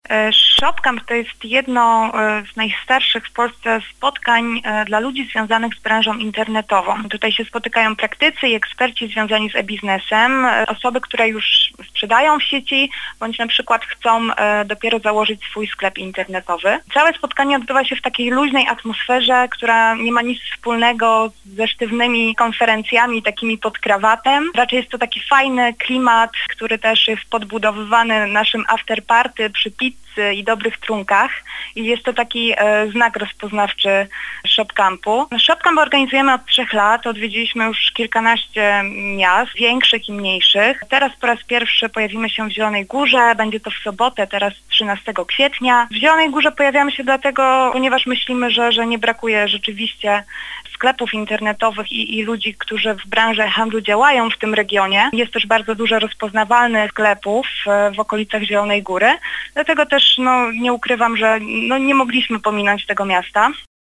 ShopCamp to jest jedno z najstarszych w Polsce spotkań dla ludzi związanych z branżą internetową. Tutaj się spotykają praktycy i eksperci związani z e-biznesem, osoby, które już sprzedają w sieci, bądź na przykład chcą dopiero założyć swój sklep internetowy. Całe spotkanie odbywa się w takiej luźnej atmosferze, która nie ma nic wspólnego ze sztywnymi konferencjami, takimi pod krawatem. Raczej jest to taki fajny klimat, który też jest podbudowywany naszym afterparty przy pizzy i dobrych trunkach i jest to taki znak rozpoznawczy ShopCampu. ShopCamp organizujemy od 3 lat, odwiedziliśmy już kilkanaście miast, większych i mniejszych. Teraz po raz pierwszy pojawimy się w Zielonej Górze, będzie to w sobotę, teraz 13 kwietnia. W Zielonej Górze pojawiamy się dlatego, ponieważ myślimy, że nie brakuje rzeczywiście sklepów internetowych i ludzi, którzy w branży handlu działają w tym regionie. Jest też bardzo dużo rozpoznawalnych sklepów w okolicach Zielonej Góry, dlatego też nie ukrywam, że nie mogliśmy pominąć tego miasta.